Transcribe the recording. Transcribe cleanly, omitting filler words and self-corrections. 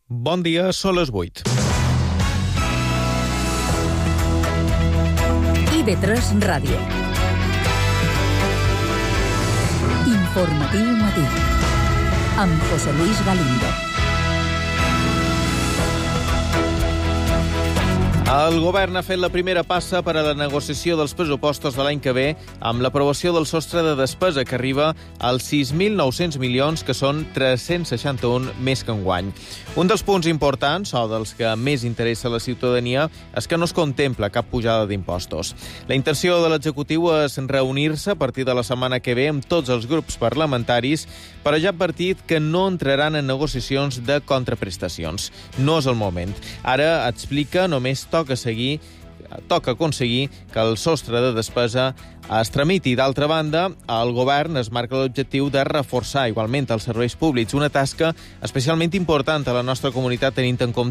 Bon dia, són les 8. IB3 Ràdio. Informatiu matí. Amb José Luis Galindo. El govern ha fet la primera passa per a la negociació dels pressupostos de l'any que ve amb l'aprovació del sostre de despesa que arriba als 6.900 milions, que són 361 més que enguany. Un dels punts importants, o dels que més interessa a la ciutadania, és que no es contempla cap pujada d'impostos. La intenció de l'executiu és reunir-se a partir de la setmana que ve amb tots els grups parlamentaris, però ja ha advertit que no entraran en negociacions de contraprestacions. No és el moment. Ara explica, només toca aconseguir que el sostre de despesa es tramiti. D'altra banda, el govern es marca l'objectiu de reforçar igualment els serveis públics, una tasca especialment important a la nostra comunitat tenint en compte